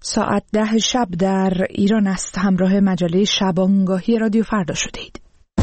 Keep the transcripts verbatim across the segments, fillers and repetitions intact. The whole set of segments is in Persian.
ساعت ده شب در ایران است. همراه مجله شبانگاهی رادیو فردا شدید.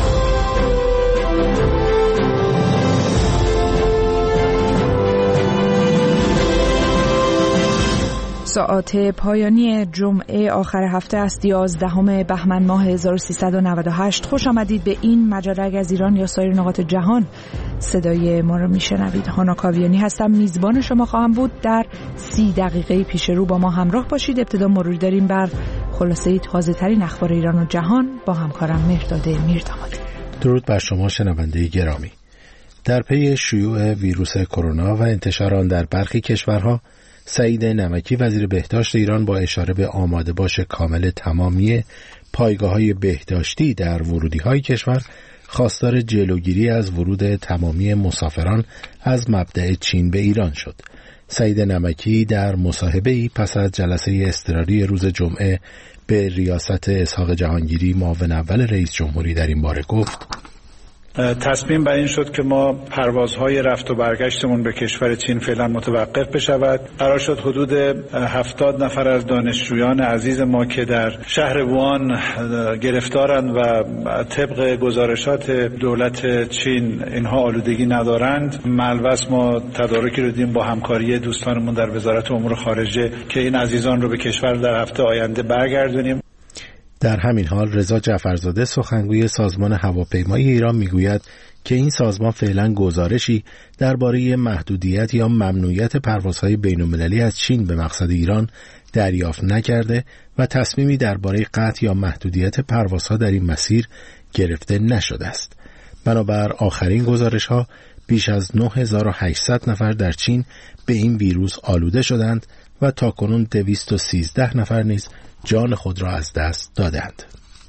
ساعات پایانی جمعه آخر هفته است، یازدهم بهمن ماه هزار و سیصد و نود و هشت. خوش آمدید به این مجله از ایران یا سایر نقاط جهان. صدای ما رو میشنوید. هانا کاویانی هستم، میزبان شما خواهم بود. در سی دقیقه پیش رو با ما همراه باشید. ابتدا مروری داریم بر خلاصه تازه ترین اخبار ایران و جهان با همکارم مهرداد میردامادی. درود بر شما شنونده گرامی. در پی شیوع ویروس کرونا و انتشار آن در برخی کشورها، سعید نمکی وزیر بهداشت ایران با اشاره به آماده باش کامل تمامی پایگاه‌های بهداشتی در ورودی‌های کشور خواستار جلوگیری از ورود تمامی مسافران از مبدأ چین به ایران شد. سعید نمکی در مصاحبه‌ای پس از جلسه اضطراری روز جمعه به ریاست اسحاق جهانگیری معاون اول رئیس جمهوری در این باره گفت: تصمیم بر این شد که ما پروازهای رفت و برگشتمون به کشور چین فعلا متوقف بشود. قرار شد حدود هفتاد نفر از دانشجویان عزیز ما که در شهر ووهان گرفتارند و طبق گزارشات دولت چین اینها آلودگی ندارند، ملوث ما تدارکی رو دیدیم با همکاری دوستانمون در وزارت امور خارجه که این عزیزان رو به کشور در هفته آینده برگردونیم. در همین حال رضا جعفرزاده سخنگوی سازمان هواپیمایی ایران میگوید که این سازمان فعلا گزارشی درباره محدودیت یا ممنوعیت پروازهای بین‌المللی از چین به مقصد ایران دریافت نکرده و تصمیمی درباره قطع یا محدودیت پروازها در این مسیر گرفته نشده است. بنابر آخرین گزارش‌ها بیش از نه هزار و هشتصد نفر در چین به این ویروس آلوده شدند و تاکنون دویست و سیزده نفر نیز جان خود را از دست دادند.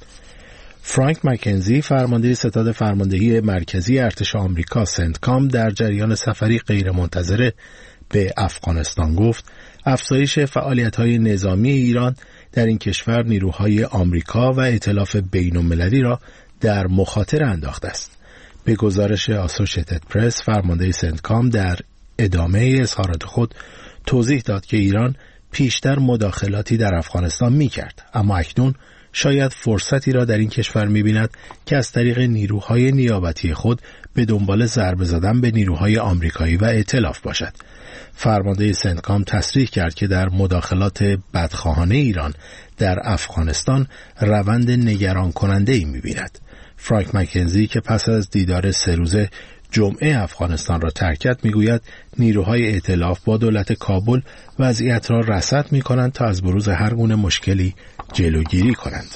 فرانک مکنزی فرمانده ستاد فرماندهی مرکزی ارتش آمریکا سنتکام در جریان سفری غیرمنتظره به افغانستان گفت افزایش فعالیت‌های نظامی ایران در این کشور نیروهای آمریکا و ائتلاف بین‌المللی را در مخاطره انداخته است. به گزارش آسوشیتد پرس، فرمانده سنتکام در ادامه اظهارات خود توضیح داد که ایران پیشتر مداخلاتی در افغانستان می کرد، اما اکنون شاید فرصتی را در این کشور می بیند که از طریق نیروهای نیابتی خود به دنبال ضربه زدن به نیروهای آمریکایی و ائتلاف باشد. فرمانده سنتکام تصریح کرد که در مداخلات بدخواهانه ایران در افغانستان روند نگران کننده ای می بیند. فرانک مکنزی که پس از دیدار سه روزه جمعه افغانستان را ترک کرد میگوید نیروهای ائتلاف با دولت کابل وضعیت را رصد می‌کنند تا از بروز هر گونه مشکلی جلوگیری کنند.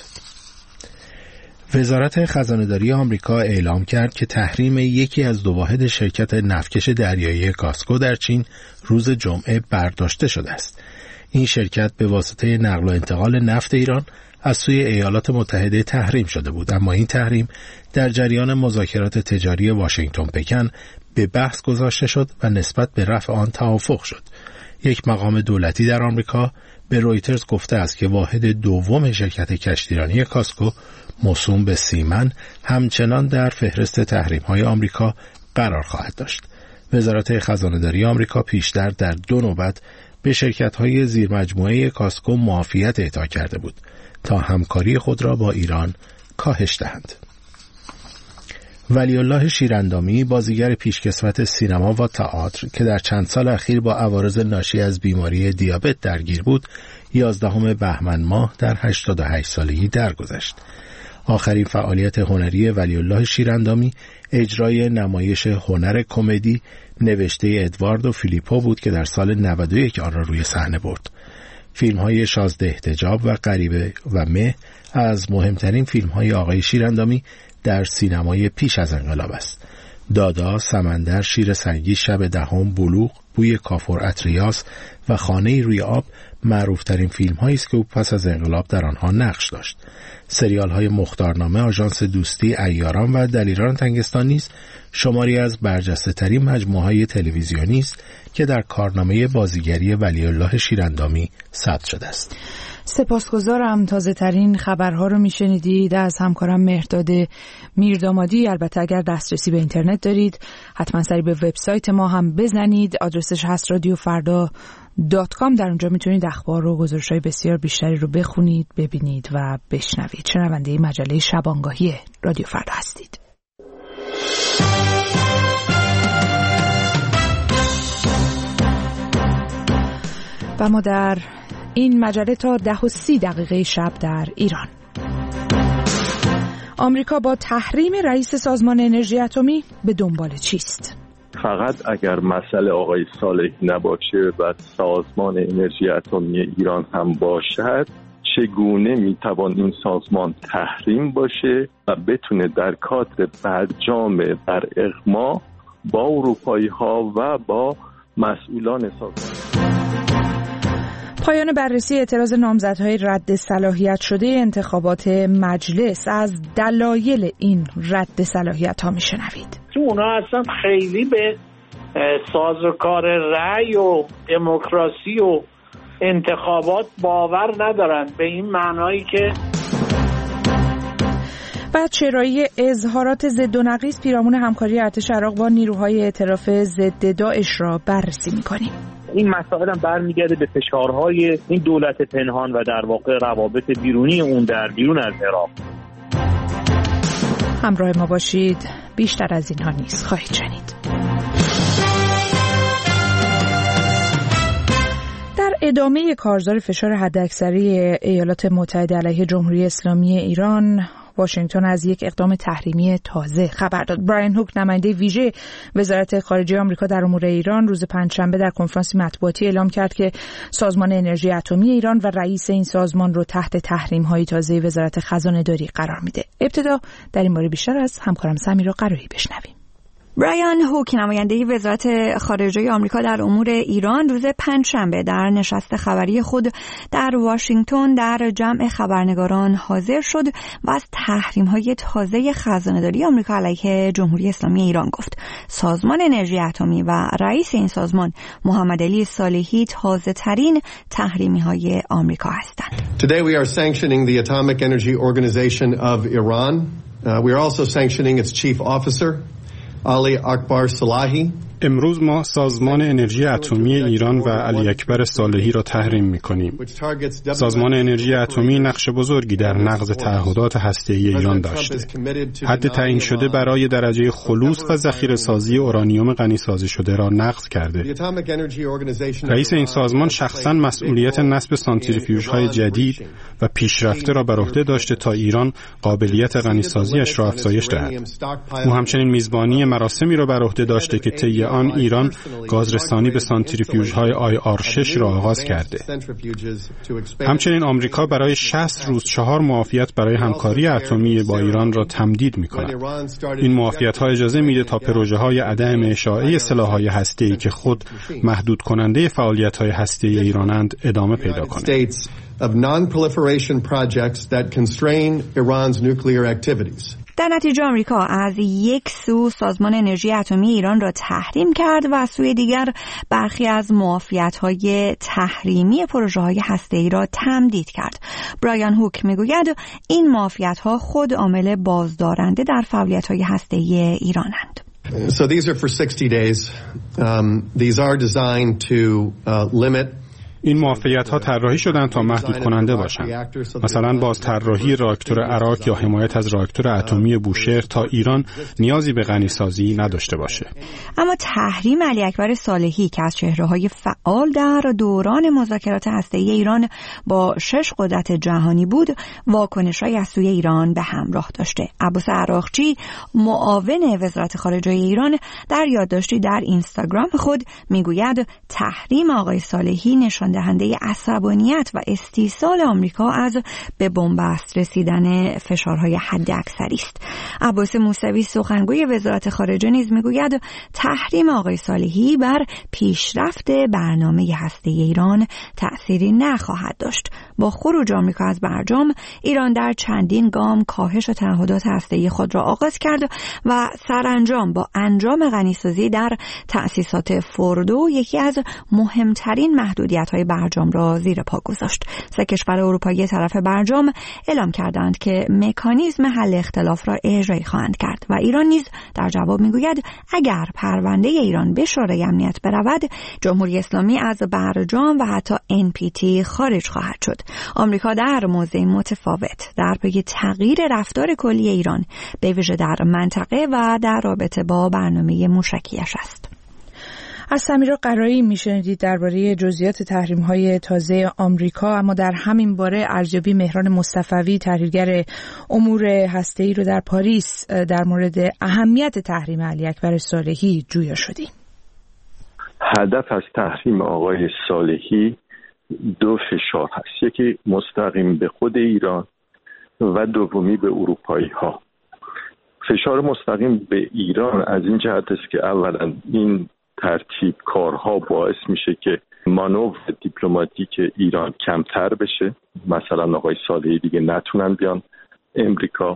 وزارت خزانه‌داری آمریکا اعلام کرد که تحریم یکی از دو واحد شرکت نفتکش دریایی کاسکو در چین روز جمعه برداشته شده است. این شرکت به واسطه نقل و انتقال نفت ایران از سوی ایالات متحده تحریم شده بود، اما این تحریم در جریان مذاکرات تجاری واشنگتن پکن به بحث گذاشته شد و نسبت به رفع آن توافق شد. یک مقام دولتی در آمریکا به رویترز گفته است که واحد دوم شرکت کشتیرانی کاسکو موسوم به سیمن همچنان در فهرست تحریم‌های آمریکا قرار خواهد داشت. وزارت خزانه‌داری آمریکا پیشتر در دو نوبت به شرکت‌های زیرمجموعه کاسکو معافیت اعطا کرده بود تا همکاری خود را با ایران کاهش دهند. ولی الله شیراندامی، بازیگر پیشکسوت سینما و تئاتر که در چند سال اخیر با عوارض ناشی از بیماری دیابت درگیر بود، یازدهم بهمن ماه در هشتاد و هشت سالگی درگذشت. آخرین فعالیت هنری ولی الله شیراندامی اجرای نمایش هنر کمدی نوشته ادواردو فیلیپو بود که در سال نود و یک آن را روی صحنه برد. فیلم‌های شازده احتجاب و غریبه و مه از مهمترین فیلم‌های آقای شیراندامی در سینمای پیش از انقلاب است. دادا، سمندر، شیر سنگی، شب دهم، بلوغ، بوی کافور اتریاس و خانه روی آب معروفترین فیلم‌هایی است که او پس از انقلاب در آنها نقش داشت. سریال‌های مختارنامه، آژانس دوستی، عیاران و دلیران تنگستان نیز شماری از برجسته‌ترین مجموعه‌های تلویزیونی است که در کارنامه بازیگری ولی الله شیراندامی ثبت شده است. سپاسگزارم. تازه ترین خبرها رو میشنیدید از همکارم مهرداد میردامادی. البته اگر دسترسی به اینترنت دارید حتما سری به وبسایت ما هم بزنید. آدرسش هست رادیو فردا دات کام. در اونجا میتونید اخبار و گزارش‌های بسیار بیشتری رو بخونید، ببینید و بشنوید. شنونده مجله شبانگاهی رادیو فردا هستید. و ما در این مجله تا ده و سی دقیقه شب در ایران. آمریکا با تحریم رئیس سازمان انرژی اتمی به دنبال چیست؟ فقط اگر مسئله آقای صالحی نباشه و سازمان انرژی اتمی ایران هم باشد، چگونه میتوان این سازمان تحریم باشه و بتونه در کادر برجام بر اغما با اروپایی ها و با مسئولان سازمان. پایان بررسی اعتراض نامزدهای رد صلاحیت شده انتخابات مجلس. از دلایل این رد صلاحیت ها میشنوید. اونا اصلا خیلی به سازوکار رأی و دموکراسی و انتخابات باور ندارن، به این معنایی که بعد چرایی اظهارات ضد و نقیض پیرامون همکاری ارتش عراق با نیروهای ائتلاف ضد داعش را بررسی می‌کنیم. این مسائل هم برمیگرده به فشارهای این دولت پنهان و در واقع روابط بیرونی اون در بیرون از عراق. همراه ما باشید، بیشتر از اینها نیست خواهید شنید. در ادامه کارزار فشار حداکثری ایالات متحده علیه جمهوری اسلامی ایران، واشنگتن از یک اقدام تحریمی تازه خبر داد. برایان هوک، نماینده ویژه وزارت خارجه آمریکا در امور ایران، روز پنجشنبه در کنفرانسی مطبوعاتی اعلام کرد که سازمان انرژی اتمی ایران و رئیس این سازمان رو تحت تحریم‌های تازه وزارت خزانه‌داری قرار میده. ابتدا در این باره بیشتر از همکارم سمیرا قرایی بشنویم. برایان هوک، نماینده وزارت خارجه آمریکا در امور ایران، روز پنجشنبه در نشست خبری خود در واشنگتن در جمع خبرنگاران حاضر شد و از تحریم‌های تازه خزانه‌داری آمریکا علیه جمهوری اسلامی ایران گفت. سازمان انرژی اتمی و رئیس این سازمان محمد علی صالحی تازه‌ترین تحریم‌های آمریکا هستند. Today we are sanctioning the Atomic Energy Organization of Iran. Uh, we are also sanctioning its chief officer, Ali Akbar Salahi. امروز ما سازمان انرژی اتمی ایران و علی اکبر صالحی را تحریم می‌کنیم. سازمان انرژی اتمی نقش بزرگی در نقض تعهدات هسته‌ای ایران داشته. حد تعیین شده برای درجه خلوص و ذخیره‌سازی اورانیوم غنی‌سازی شده را نقض کرده. رئیس این سازمان شخصاً مسئولیت نصب سانتریفیوژهای جدید و پیشرفته را بر عهده داشته تا ایران قابلیت غنی‌سازی‌اش را افزایش دهد. او همچنین میزبانی مراسمی را بر عهده داشته که طی آن ایران گازرسانی به سانتریفیوژهای آی آر شش را آغاز کرده. همچنین آمریکا برای شصت روز چهار معافیت برای همکاری اتمی با ایران را تمدید می‌کند. این معافیت‌ها اجازه میده تا پروژه‌های عدم اشاعه سلاح‌های هسته‌ای که خود محدود کننده فعالیت‌های هسته‌ای ایرانند ادامه پیدا کند. در نتیجه آمریکا از یک سو سازمان انرژی اتمی ایران را تحریم کرد و از سوی دیگر برخی از معافیت‌های تحریمی پروژه‌های هسته‌ای را تمدید کرد. برایان هوک میگوید این معافیت‌ها خود عامل بازدارنده در فعالیت‌های هسته‌ای ایرانند. So these are for sixty days. Um, these are designed to uh, limit این موفقیت‌ها طراحی شدند تا محدود کننده باشند. مثلا باز طراحی راکتور عراق یا حمایت از راکتور اتمی بوشهر تا ایران نیازی به غنی‌سازی نداشته باشه. اما تحریم علی اکبر صالحی که از چهره‌های فعال در دوران مذاکرات هسته‌ای ایران با شش قدرت جهانی بود، واکنش‌های از سوی ایران به همراه داشته. عباس عراقچی، معاون وزارت خارجه ایران، در یادداشتی در اینستاگرام خود میگوید تحریم آقای صالحی نشان دهنده عصبانیت و استیصال آمریکا از به بنبست رسیدن فشارهای حداکثری است. عباس موسوی، سخنگوی وزارت خارجه، نیز میگوید تحریم آقای صالحی بر پیشرفت برنامه هسته‌ای ایران تأثیری نخواهد داشت. با خروج آمریکا از برجام، ایران در چندین گام کاهش تعهدات هسته‌ای خود را آغاز کرد و سرانجام با انجام غنی‌سازی در تأسیسات فوردو، یکی از مهمترین محدودیت‌های کشورهای برجام را زیر پا گذاشت. سه کشور اروپایی طرف برجام اعلام کردند که مکانیزم حل اختلاف را اجرایی خواهند کرد و ایران نیز در جواب میگوید اگر پرونده ایران به شورای امنیت برود، جمهوری اسلامی از برجام و حتی ان پی تی خارج خواهد شد. آمریکا در موضع متفاوت در پی تغییر رفتار کلی ایران به ویژه در منطقه و در رابطه با برنامه موشکیش است. از سمیرا قرایی میشنیدید درباره جزئیات تحریم‌های تازه آمریکا، اما در همین باره ارزیابی مهران مصطفوی تحلیلگر امور هسته‌ای رو در پاریس در مورد اهمیت تحریم علی اکبر صالحی جویا شدیم. هدف از تحریم آقای صالحی دو فشار هست، یکی مستقیم به خود ایران و دومی به اروپایی ها. فشار مستقیم به ایران از این جهت است که اولا این ترتیب کارها باعث میشه که مانور دیپلماتیک ایران کمتر بشه، مثلا آقای صالحی دیگه نتونن بیان امریکا،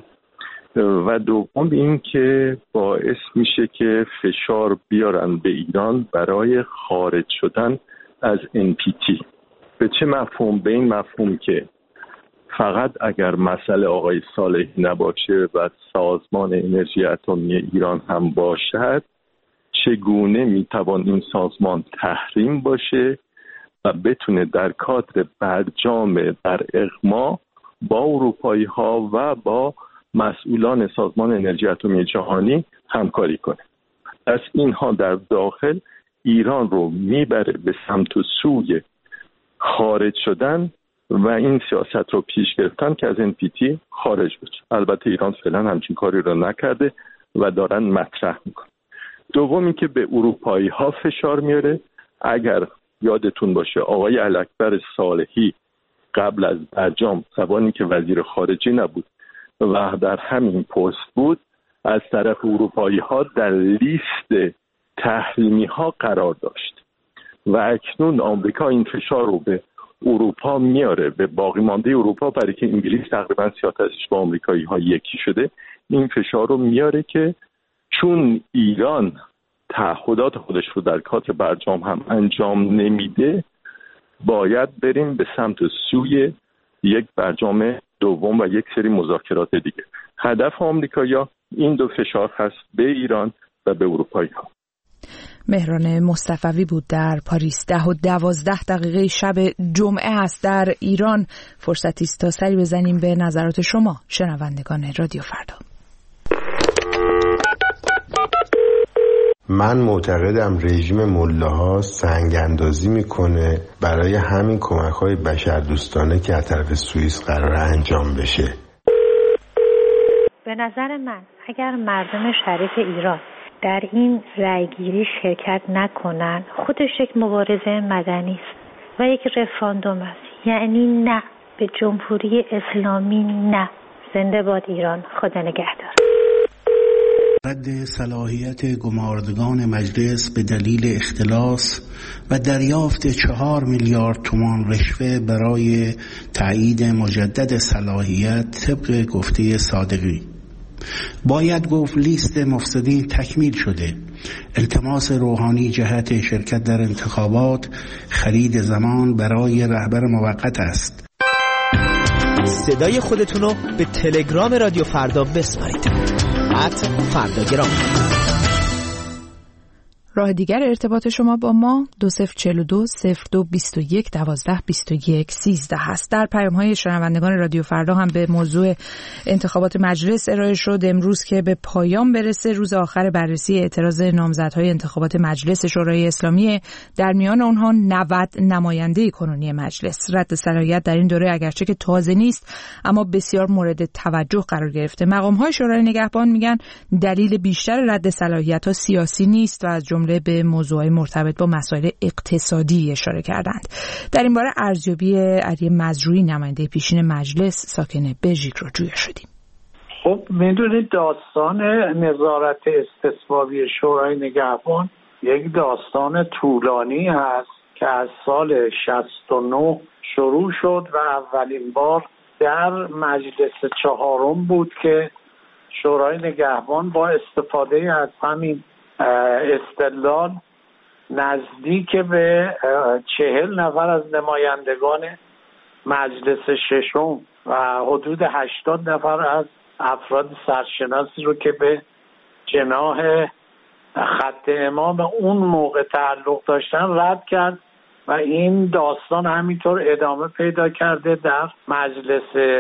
و دوم این که باعث میشه که فشار بیارن به ایران برای خارج شدن از ان پی تی. به چه مفهوم؟ به این مفهوم که فقط اگر مسئله آقای صالحی نباشه و سازمان انرژی اتمی ایران هم باشد، چگونه میتوان این سازمان تحریم باشه و بتونه در کادر برجام در اغما با اروپایی ها و با مسئولان سازمان انرژی اتمی جهانی همکاری کنه. از اینها در داخل ایران رو میبره به سمت و سوی خارج شدن و این سیاست رو پیش گرفتن که از ان پی تی خارج بشه. البته ایران فعلا همچین کاری رو نکرده و دارن مطرح میکنن. دومی که به اروپایی ها فشار میاره. اگر یادتون باشه آقای علی اکبر صالحی قبل از برجام زمانی که وزیر خارجه نبود و در همین پست بود، از طرف اروپایی ها در لیست تحریمی ها قرار داشت و اکنون آمریکا این فشار رو به اروپا میاره، به باقی مانده اروپا، برای که انگلیس تقریبا سیاستش با آمریکایی ها یکی شده. این فشار رو میاره که چون ایران تعهدات خودش رو در کادر برجام هم انجام نمیده، باید بریم به سمت سوی یک برجام دوم و یک سری مذاکرات دیگه. هدف آمریکایی‌ها این دو فشار هست، به ایران و به اروپایی‌ها. مهران مصطفوی بود در پاریس. ده و دوازده دقیقه شب جمعه است در ایران. فرصتی است تا سری بزنیم به نظرات شما شنوندگان رادیو فردا. من معتقدم رژیم ملاها سنگ اندازی میکنه برای همین کمک‌های بشردوستانه که از طرف سوئیس قرار انجام بشه. به نظر من اگر مردم شریف ایران در این رأیگیری شرکت نکنن، خودش یک مبارزه مدنی است و یک رفراندوم است. یعنی نه به جمهوری اسلامی، نه. زنده باد ایران. خدا نگهدار. رد صلاحیت گماردگان مجلس به دلیل اختلاس و دریافت چهار میلیارد تومان رشوه برای تایید مجدد صلاحیت طبق گفته صادقی. باید گفت لیست مفسدین تکمیل شده. التماس روحانی جهت شرکت در انتخابات خرید زمان برای رهبر موقت است. صدای خودتونو به تلگرام رادیو فردا بسپارید. ات فرداگرام. راه دیگر ارتباط شما با ما دو صفر چهل و دو صفر دو بیست و یک دوازده بیست و یک سیزده هست. در پیام‌های شنوندگان رادیو فردا هم به موضوع انتخابات مجلس ارائه شد. امروز که به پایان برسه روز آخر بررسی اعتراض نامزدهای انتخابات مجلس شورای اسلامی، در میان اونها نود نماینده کنونی مجلس. رد صلاحیت در این دوره اگرچه که تازه نیست اما بسیار مورد توجه قرار گرفته. مقام‌های شورای نگهبان میگن دلیل بیشتر رد صلاحیت‌ها سیاسی نیست و از جمله به موضوعات مرتبط با مسائل اقتصادی اشاره کردند. در این باره ارزیابی علی مزروعی نماینده پیشین مجلس ساکن بلژیک رو جویا شدیم. خب میدونید داستان نظارت استثبابی شورای نگهبان یک داستان طولانی هست که از سال شصت و نه شروع شد و اولین بار در مجلس چهارم بود که شورای نگهبان با استفاده از همین استدلال نزدیک به چهل نفر از نمایندگان مجلس ششم و حدود هشتاد نفر از افراد سرشناسی رو که به جناح خط امام اون موقع تعلق داشتن رد کرد و این داستان همینطور ادامه پیدا کرده. در مجلس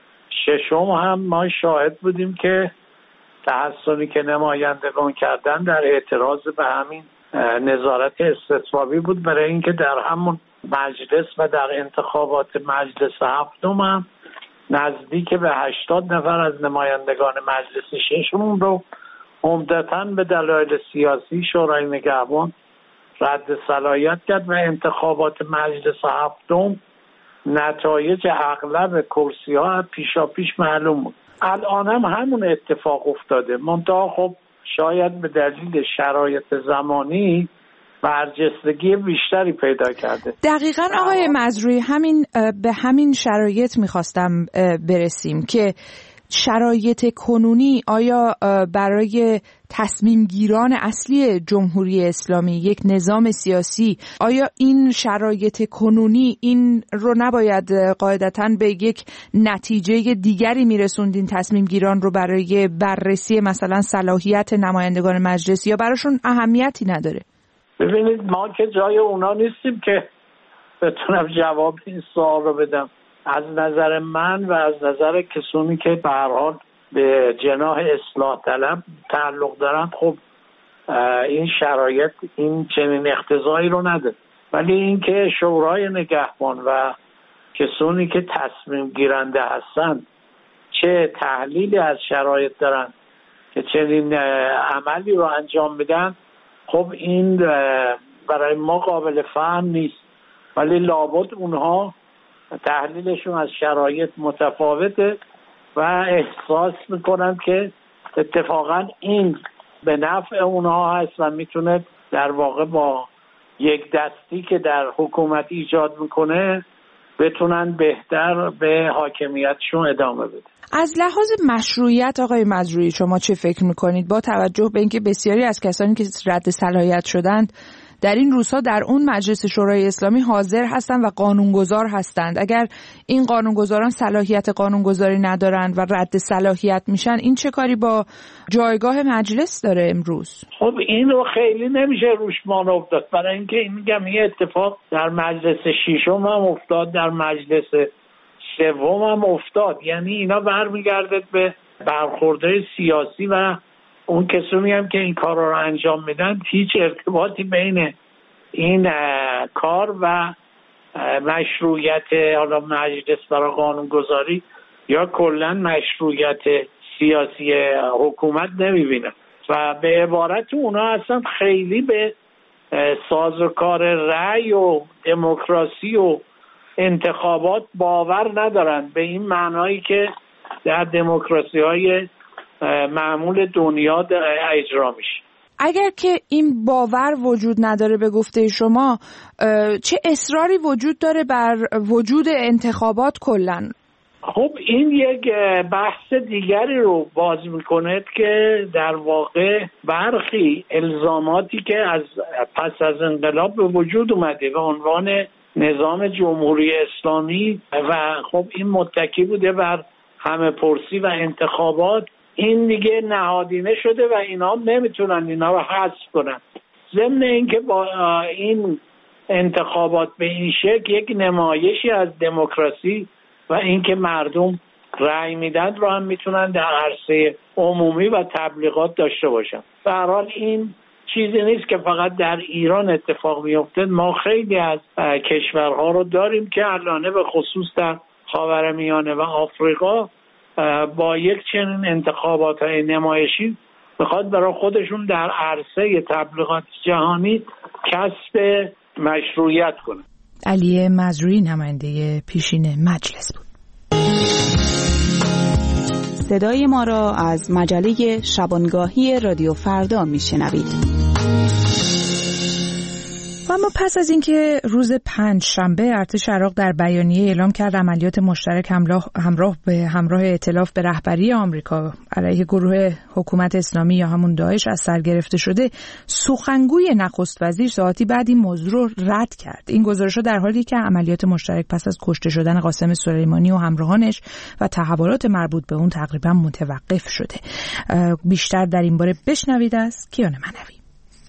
ششم هم ما شاهد بودیم که تحسنی که نمایندگان کردن در اعتراض به همین نظارت استثبابی بود، برای اینکه در همون مجلس و در انتخابات مجلس هفتم هم نزدیک به هشتاد نفر از نمایندگان مجلس ششم رو عمدتاً به دلایل سیاسی شورای نگهبان رد صلاحیت کرد و انتخابات مجلس هفتم نتایج اغلب کرسی ها پیشا پیش معلوم بود. الان هم همون اتفاق افتاده، منتها خب شاید به دلیل شرایط زمانی برجستگی بیشتری پیدا کرده. دقیقاً آقای مزروعی، همین به همین شرایط میخواستم برسیم که شرایط کنونی آیا برای تصمیم گیران اصلی جمهوری اسلامی، یک نظام سیاسی، آیا این شرایط کنونی این رو نباید قاعدتاً به یک نتیجه دیگری میرسوند، این تصمیم گیران رو برای بررسی مثلا صلاحیت نمایندگان مجلس، یا براشون اهمیتی نداره؟ ببینید ما که جای اونا نیستیم که بتونم جواب این سوال رو بدم. از نظر من و از نظر کسانی که به هر حال به جناح اصلاح طلب تعلق دارن، خب این شرایط این چنین اقتضایی رو نداره، ولی اینکه شورای نگهبان و کسانی که تصمیم گیرنده هستن چه تحلیلی از شرایط دارن که چنین عملی رو انجام بدن، خب این برای ما قابل فهم نیست، ولی لابد اونها تحلیلشون از شرایط متفاوته و احساس میکنن که اتفاقا این به نفع اونها هست و میتونه در واقع با یک دستی که در حکومت ایجاد میکنه بتونن بهتر به حاکمیتشون ادامه بده. از لحاظ مشروعیت آقای مزروعی شما چه فکر میکنید با توجه به اینکه بسیاری از کسانی که رد صلاحیت شدند در این روزها در اون مجلس شورای اسلامی حاضر هستند و قانونگذار هستند؟ اگر این قانونگذاران صلاحیت قانونگذاری ندارند و رد صلاحیت میشن، این چه کاری با جایگاه مجلس داره امروز؟ خب این رو خیلی نمیشه روش مانور داد، برای اینکه این میگم یه اتفاق در مجلس ششم هم افتاد، در مجلس سوم هم افتاد، یعنی اینا برمیگرده به برخوردهای سیاسی و اون کسانی هم که این کار رو انجام میدن هیچ ارتباطی بین این کار و مشروعیت حالا مجلس برای قانونگذاری یا کلا مشروعیت سیاسی حکومت نمیبینن و به عبارت اونا اصلا خیلی به سازوکار رأی و دموکراسی و انتخابات باور ندارن، به این معنایی که در دموکراسی های معمول دنیا اجرا میشه. اگر که این باور وجود نداره به گفته شما، چه اصراری وجود داره بر وجود انتخابات کلاً؟ خب این یک بحث دیگری رو باز میکنه که در واقع برخی الزاماتی که از پس از انقلاب به وجود اومده به عنوان نظام جمهوری اسلامی و خب این متکی بوده بر همه پرسی و انتخابات، این دیگه نهادینه شده و اینا نمیتونن اینا رو حذف کنن. ضمن اینکه با این انتخابات به این شکل یک نمایشی از دموکراسی و اینکه مردم رأی میدن رو هم میتونن در عرصه عمومی و تبلیغات داشته باشن. به هر حال این چیزی نیست که فقط در ایران اتفاق میفته، ما خیلی از کشورها رو داریم که الان به خصوص در خاورمیانه و آفریقا با یک چنین انتخابات های نمایشی میخواد برای خودشون در عرصه تبلیغات جهانی کسب مشروعیت کنه. علی مزروعی نماینده پیشین مجلس بود. صدای ما را از مجله شبانگاهی رادیو فردا میشنوید. و اما پس از اینکه روز پنج شنبه ارتش عراق در بیانیه اعلام کرد عملیات مشترک همراه به همراه ائتلاف به رهبری آمریکا علیه گروه حکومت اسلامی یا همون داعش از سر گرفته شده، سخنگوی نخست وزیر ساعتی بعد این موضوع رو رد کرد. این گزارش‌ها در حالی که عملیات مشترک پس از کشته شدن قاسم سلیمانی و همراهانش و تحولات مربوط به اون تقریبا متوقف شده. بیشتر در این باره بشنوید از کیان منوی.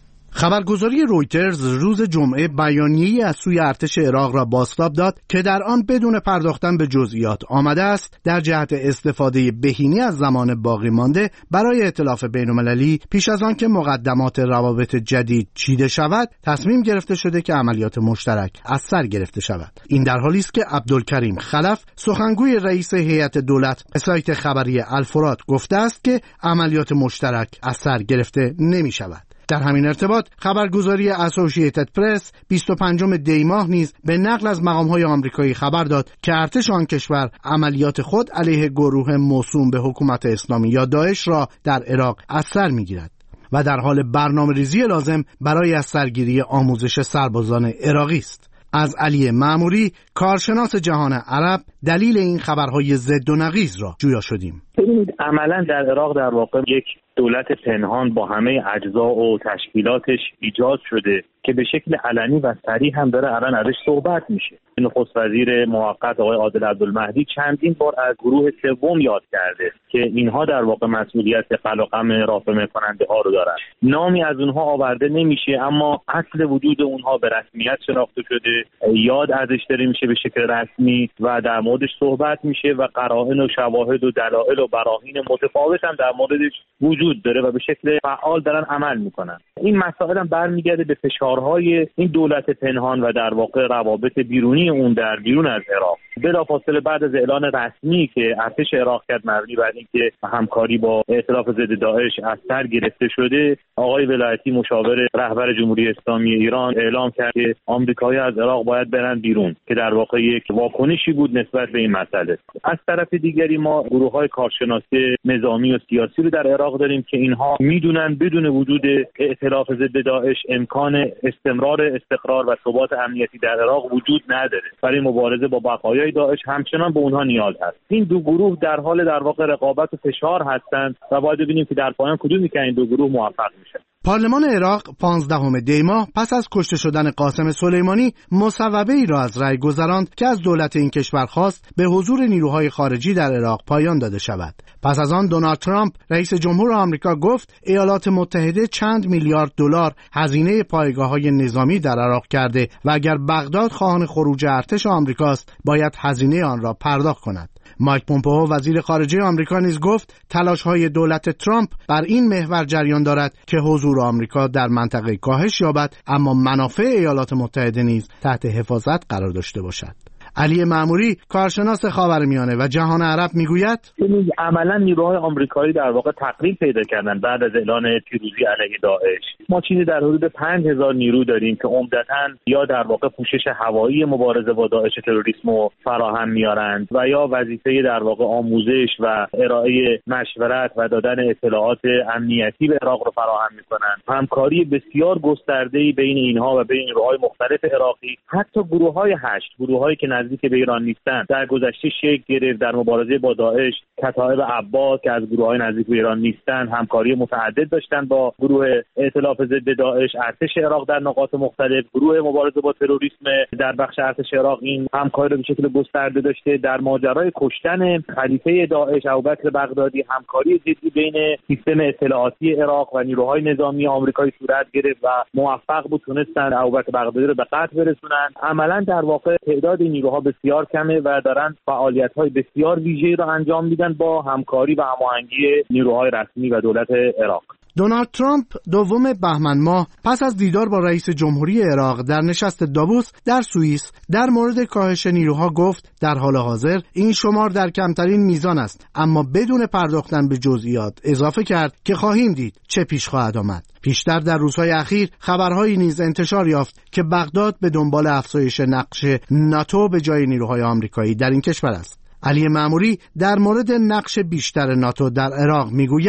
خبرگزاری رویترز روز جمعه بیانیه‌ای از سوی ارتش عراق را بازتاب داد که در آن بدون پرداختن به جزئیات آمده است در جهت استفاده بهینه از زمان باقی مانده برای ائتلاف بین‌المللی پیش از آن که مقدمات روابط جدید چیده شود، تصمیم گرفته شده که عملیات مشترک از سر گرفته شود. این در حالی است که عبدالکریم خلف، سخنگوی رئیس هیئت دولت، به سایت خبری الفرات گفته است که عملیات مشترک از سر گرفته نمی شود. در همین ارتباط خبرگزاری اسوسییتد پرس بیست و پنجم دی ماه نیز به نقل از مقام‌های آمریکایی خبر داد که ارتش آن کشور عملیات خود علیه گروه موسوم به حکومت اسلامی یا داعش را در عراق از سر می‌گیرد و در حال برنامه‌ریزی لازم برای از سرگیری آموزش سربازان عراقی است. از علی معموری، کارشناس جهان عرب، دلیل این خبرهای ضد و نقیض را جویا شدیم. ببینید، عملاً در عراق در واقع یک دولت پنهان با همه اجزا و تشکیلاتش ایجاد شده که به شکل علنی و صریح هم داره الان ازش صحبت میشه. نخست وزیر موقت آقای عادل عبدالمهدی چندین بار از گروه سوم یاد کرده که اینها در واقع مسئولیت قلقم رافع کننده ها رو دارن. نامی از اونها آورده نمیشه، اما اصل وجود اونها به رسمیت شناخته شده، یاد ازش داره میشه به شکل رسمی و در موردش صحبت میشه و قرائن و شواهد و دلایل و براهین متفاوت هم در موردش وجود داره و به شکل فعال دارن عمل میکنن. این مسائل هم برمیگرده به فشارهای این دولت پنهان و در واقع روابط بیرونی اون در بیرون از عراق. بلافاصله بعد از اعلان رسمی که ارتش عراق کرد مبنی بر اینکه همکاری با ائتلاف ضد داعش از سر گرفته شده، آقای ولایتی مشاور رهبر جمهوری اسلامی ایران اعلام کرد که آمریکایی‌ها از عراق باید برن بیرون، که در واقع یک واکنشی بود نسبت به این مسئله. از طرف دیگری ما گروه‌های کارشناسی نظامی و سیاسی رو در عراق داریم که اینها میدونن بدون وجود ائتلاف ضد داعش امکان استمرار استقرار و ثبات امنیتی در عراق وجود نداره. برای مبارزه با بقایای داعش همچنان به اونها نیاز هست. این دو گروه در حال در واقع رقابت و فشار هستند و باید ببینیم که در پایان کدومی که این دو گروه موفق میشن. پارلمان عراق پانزدهم دی ماه پس از کشته شدن قاسم سلیمانی مصوبه ای را از رأی گذراند که از دولت این کشور خواست به حضور نیروهای خارجی در عراق پایان داده شود. پس از آن دونالد ترامپ رئیس جمهور آمریکا گفت ایالات متحده چند میلیارد دلار هزینه پایگاه‌های نظامی در عراق کرده و اگر بغداد خواهان خروج ارتش آمریکاست باید هزینه آن را پرداخت کند. مایک پومپئو وزیر خارجه آمریکا نیز گفت تلاش‌های دولت ترامپ بر این محور جریان دارد که حضور آمریکا در منطقه کاهش یابد، اما منافع ایالات متحده نیز تحت حفاظت قرار داشته باشد. علی معموری، کارشناس خاورمیانه و جهان عرب، میگوید عملا نیروهای آمریکایی در واقع تقریب پیدا کردن بعد از اعلان پیروزی علیه داعش. ما چیزی در حدود پنج هزار نیرو داریم که عمدتاً یا در واقع پوشش هوایی مبارزه با داعش تروریسم رو فراهم میارند و یا وظیفه در واقع آموزش و ارائه مشورت و دادن اطلاعات امنیتی به عراق رو فراهم میکنند. همکاری بسیار گسترده‌ای بین اینها و بین نیروهای مختلف عراقی، حتی گروه‌های هشت، گروه‌هایی که نزدیک به ایران نیستند، در گذشته شکل گرفت در مبارزه با داعش. کتایب عباس که از گروه‌های نزدیک به ایران نیستند همکاری متعدد داشتند با گروه ائتلاف ضد داعش. ارتش عراق در نقاط مختلف، گروه مبارزه با تروریسم در بخش ارتش عراق این همکاری رو به شکل گسترده داشته. در ماجرای کشتن خلیفه داعش ابوبکر بغدادی همکاری جدی بین سیستم اطلاعاتی عراق و نیروهای نظامی آمریکایی صورت گرفت و موفق بود تونستند ابوبکر بغدادی رو به قتل برسونند. عملاً در واقع تعداد نیروها بسیار کمه و دارن فعالیت‌های بسیار ویژه‌ای را انجام میدن با همکاری و هماهنگی نیروهای رسمی و دولت عراق. دونالد ترامپ دوم بهمن ماه پس از دیدار با رئیس جمهوری عراق در نشست داووس در سوئیس در مورد کاهش نیروها گفت در حال حاضر این شمار در کمترین میزان است، اما بدون پرداختن به جزئیات اضافه کرد که خواهیم دید چه پیش خواهد آمد. پیشتر در روزهای اخیر خبرهایی نیز انتشار یافت که بغداد به دنبال افزایش نقش ناتو به جای نیروهای آمریکایی در این کشور است. علی معموری در مورد نقش بیشتر ناتو در عراق میگوید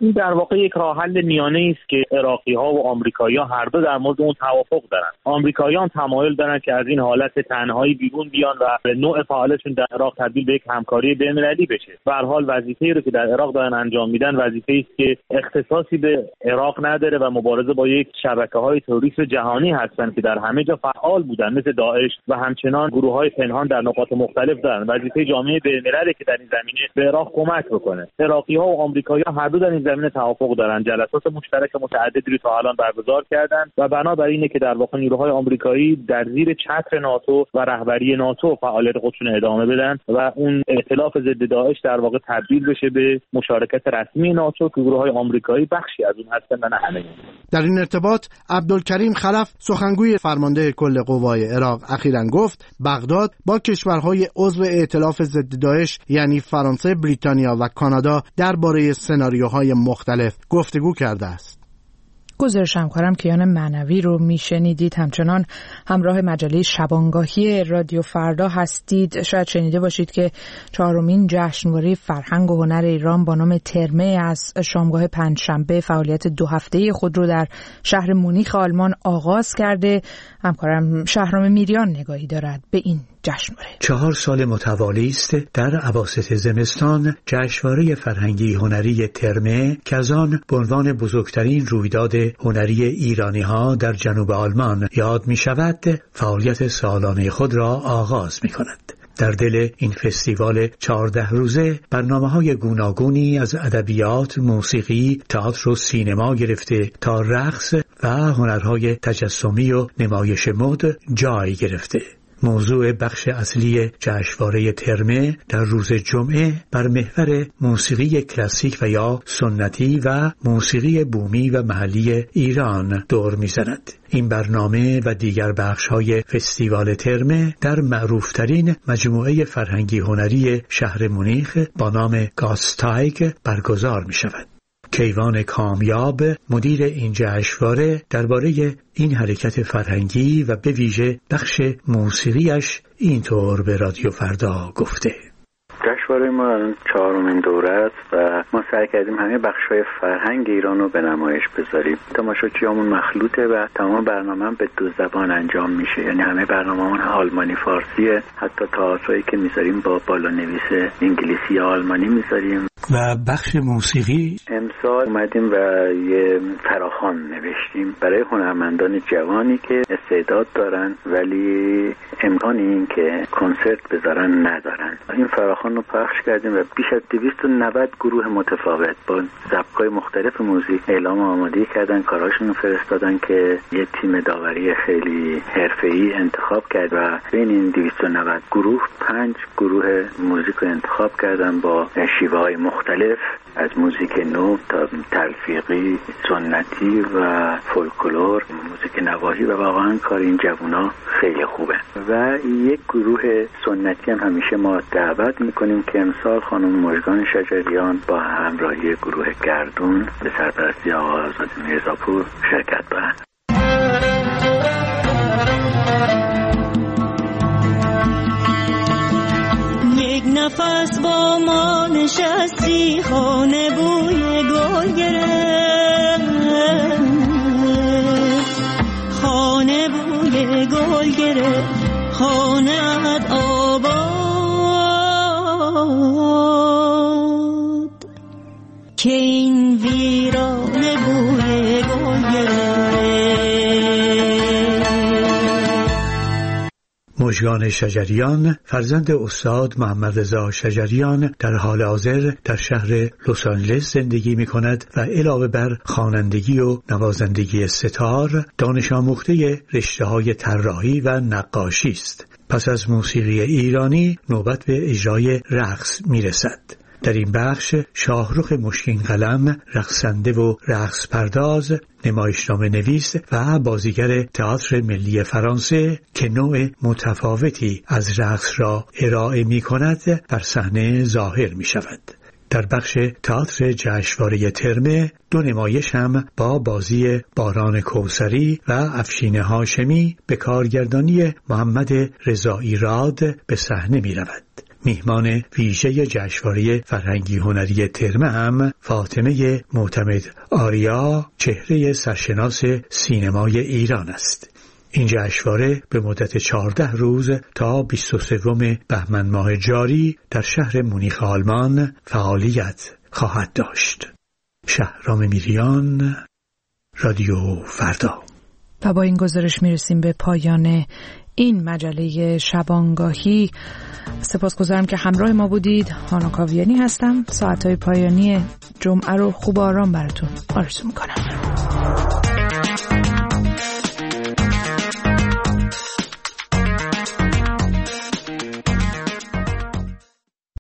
این در واقع یک راه حل میانه است که عراقی‌ها و آمریکایی‌ها هر دو در مورد اون توافق دارن. آمریکایی‌ها تمایل دارن که از این حالت تنهایی بیرون بیان و نوع فعالیتشون در عراق تبدیل به یک همکاری بین‌المللی بشه. به هر حال وظیفه‌ای رو که در عراق دارن انجام میدن وظیفه‌ای است که اختصاصی به عراق نداره و مبارزه با یک شبکه‌های تروریست جهانی هستن که در همه جا فعال بودن، مثل داعش و همچنان گروه‌های پنهان در نقاط مختلف دارن. وظیفه جامعه بین‌المللی که در این زمینه به عراق کمک بکنه. عراقی‌ها و آمریکایی‌ها هر دو در این زمینه توافق دارن. جلسات مشترک متعددی رو تا الان برگزار کردن و بنابر اینه که در واقع نیروهای آمریکایی در زیر چتر ناتو و رهبری ناتو فعالیت خودشون ادامه بدن و اون ائتلاف ضد داعش در واقع تبدیل بشه به مشارکت رسمی ناتو که گروه‌های آمریکایی بخشی از اون هستن و نه همه. در این ارتباط عبدالکریم خلف سخنگوی فرمانده کل قوای عراق اخیراً گفت بغداد با کشورهای عضو ائتلاف ضد داعش یعنی فرانسه، بریتانیا و کانادا درباره سناریوهای مختلف گفتگو کرده است. گزارش همکارم کیان معنوی رو میشنیدید. همچنان همراه مجله شبانگاهی رادیو فردا هستید. شاید شنیده باشید که چهارمین جشنواره فرهنگ و هنر ایران با نام ترمه از شامگاه پنجشنبه فعالیت دو هفته‌ای خود رو در شهر مونیخ آلمان آغاز کرده. همکارم شهرام میریان نگاهی دارد به این جشنواره. چهار سال متوالی است در اواسط زمستان جشنواره فرهنگی هنری ترمه که از آن به عنوان بزرگترین رویداد هنری ایرانی‌ها در جنوب آلمان یاد می‌شود، فعالیت سالانه خود را آغاز می‌کند. در دل این فستیوال چهارده روزه برنامه‌های گوناگونی از ادبیات، موسیقی، تئاتر و سینما گرفته تا رقص و هنرهای تجسمی و نمایش مد جای گرفته. موضوع بخش اصلی جشنواره ترمه در روز جمعه بر محور موسیقی کلاسیک و یا سنتی و موسیقی بومی و محلی ایران دور می‌زند. این برنامه و دیگر بخش‌های فستیوال ترمه در معروفترین مجموعه فرهنگی هنری شهر مونیخ با نام گاستایگ برگزار می‌شود. کیوان کامیاب مدیر این جشنواره درباره این حرکت فرهنگی و به ویژه بخش موسیقیش اینطور به رادیو فردا گفته: جشنواره ما الان چهارمین دوره است و ما سعی کردیم همه بخش‌های فرهنگ ایران رو به نمایش بذاریم. تماشاچیامون مخلوطه و تمام برنامه هم به دو زبان انجام میشه، یعنی همه برنامه‌مون آلمانی فارسیه، حتی تئاترایی که میذاریم با بالانویس انگلیسی یا آلمانی میذاریم. و بخش موسیقی امسال اومدیم و یه فراخوان نوشتیم برای هنرمندان جوانی که استعداد دارن ولی امکان این که کنسرت بذارن ندارن. این فراخوان رو پخش کردیم و بیش از دویست و نود گروه متفاوت با سبک‌های مختلف موزیک اعلام آمادگی کردن، کاراشون رو فرستادن که یه تیم داوری خیلی حرفه‌ای انتخاب کرد و بین این دویست و نود گروه پنج گروه موزیک رو انتخاب کردن با شیوه‌های مختلف از موزیک نو تا تلفیقی، سنتی و فولکلور، موزیک نواحی و واقعا کار این جوونا خیلی خوبه. و یک گروه سنتی هم همیشه ما دعوت میکنیم که امسال خانم مژگان شجریان با همراهی گروه گردون به سرپرستی آقا آزاد میرزاپور شرکت دارند. یک نفس با ما نشستی، خانه بوی گل گرفت، خانه بوی گل گرفت، خانه‌ات آباد که این ویرانه بوی گل گرفت. مژگان شجریان فرزند استاد محمد رضا شجریان در حال حاضر در شهر لس آنجلس زندگی می کند و علاوه بر خوانندگی و نوازندگی ستار دانش آموخته رشته‌های طراحی و نقاشی است. پس از موسیقی ایرانی نوبت به اجرای رقص می رسد. در این بخش شاهرخ مشکین قلم رقصنده و رقص پرداز، نمایشنامه نویس و بازیگر تئاتر ملی فرانسه که نوع متفاوتی از رقص را ارائه می کند بر صحنه ظاهر می شود. در بخش تئاتر جشنواره ترمه دو نمایش هم با بازی باران کوثری و افشین هاشمی به کارگردانی محمد رضایی راد به صحنه می رود. میهمان ویژه جشنواره فرهنگی هنری ترمه هم فاطمه معتمد آریا، چهره سرشناس سینمای ایران است. این جشنواره به مدت چهارده روز تا بیست و سوم بهمن ماه جاری در شهر مونیخ آلمان فعالیت خواهد داشت. شهرام میریان، رادیو فردا. و با این گزارش میرسیم به پایان این مجله شبانگاهی. سپاسگزارم که همراه ما بودید. هانا کاویانی هستم. ساعتهای پایانی جمعه رو خوب آرام براتون آرزو میکنم.